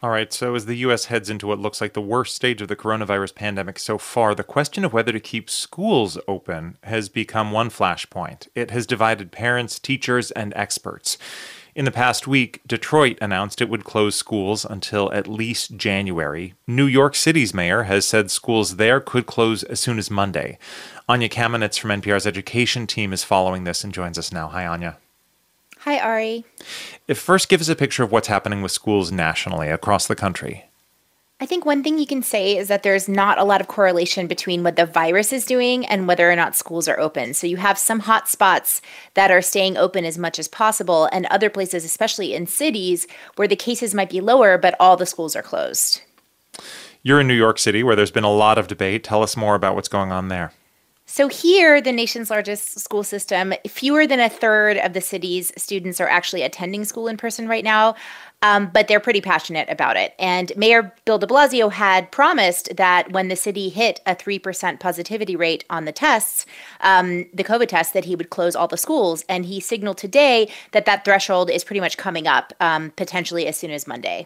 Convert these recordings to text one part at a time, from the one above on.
All right, so as the U.S. heads into what looks like the worst stage of the coronavirus pandemic so far, the question of whether to keep schools open has become one flashpoint. It has divided parents, teachers, and experts. In the past week, Detroit announced it would close schools until at least January. New York City's mayor has said schools there could close as soon as Monday. Anya Kamenetz from NPR's education team is following this and joins us now. Hi, Anya. Hi, Ari. First, give us a picture of what's happening with schools nationally across the country. I think one thing you can say is that there's not a lot of correlation between what the virus is doing and whether or not schools are open. So you have some hot spots that are staying open as much as possible, and other places, especially in cities, where the cases might be lower, but all the schools are closed. You're in New York City, where there's been a lot of debate. Tell us more about what's going on there. So here, the nation's largest school system, fewer than a third of the city's students are actually attending school in person right now, but they're pretty passionate about it. And Mayor Bill de Blasio had promised that when the city hit a 3% positivity rate on the tests, the COVID tests, that he would close all the schools. And he signaled today that that threshold is pretty much coming up, potentially as soon as Monday.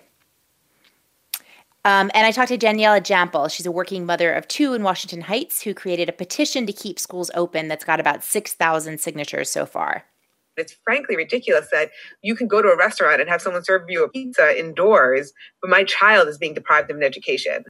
And I talked to Daniela Jampel. She's a working mother of two in Washington Heights who created a petition to keep schools open that's got about 6,000 signatures so far. It's frankly ridiculous that you can go to a restaurant and have someone serve you a pizza indoors, but my child is being deprived of an education.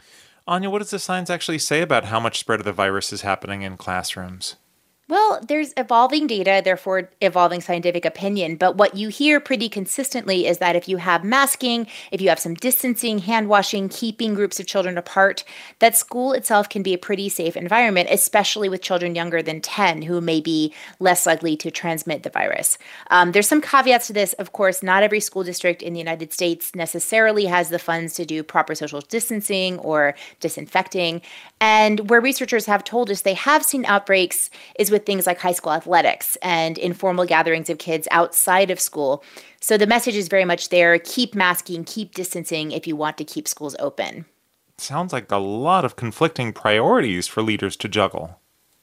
Anya, what does the science actually say about how much spread of the virus is happening in classrooms? Well, there's evolving data, therefore evolving scientific opinion. But what you hear pretty consistently is that if you have masking, if you have some distancing, hand washing, keeping groups of children apart, that school itself can be a pretty safe environment, especially with children younger than 10 who may be less likely to transmit the virus. There's some caveats to this. Of course, not every school district in the United States necessarily has the funds to do proper social distancing or disinfecting. And where researchers have told us they have seen outbreaks is with things like high school athletics and informal gatherings of kids outside of school. So the message is very much there. Keep masking, keep distancing if you want to keep schools open. Sounds like a lot of conflicting priorities for leaders to juggle.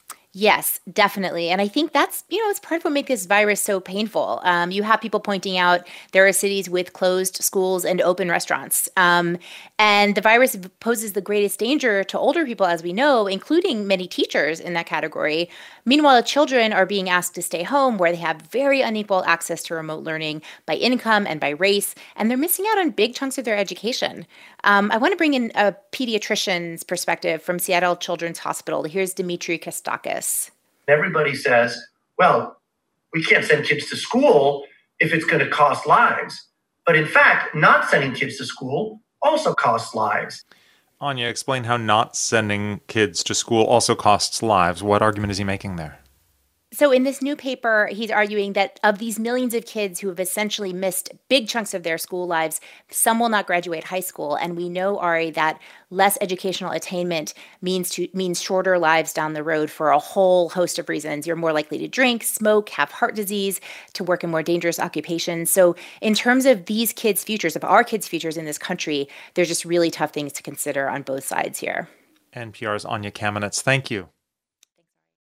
Yes, definitely. And I think that's, it's part of what makes this virus so painful. You have people pointing out there are cities with closed schools and open restaurants. And the virus poses the greatest danger to older people, as we know, including many teachers in that category. Meanwhile, children are being asked to stay home where they have very unequal access to remote learning by income and by race, and they're missing out on big chunks of their education. I want to bring in a pediatrician's perspective from Seattle Children's Hospital. Here's Dimitri Kostakis. Everybody says, well, we can't send kids to school if it's going to cost lives. But in fact, not sending kids to school also costs lives. Anya, explain how not sending kids to school also costs lives. What argument is he making there? So in this new paper, he's arguing that of these millions of kids who have essentially missed big chunks of their school lives, some will not graduate high school. And we know, Ari, that less educational attainment means shorter lives down the road for a whole host of reasons. You're more likely to drink, smoke, have heart disease, to work in more dangerous occupations. So in terms of these kids' futures, of our kids' futures in this country, there's just really tough things to consider on both sides here. NPR's Anya Kamenetz, thank you.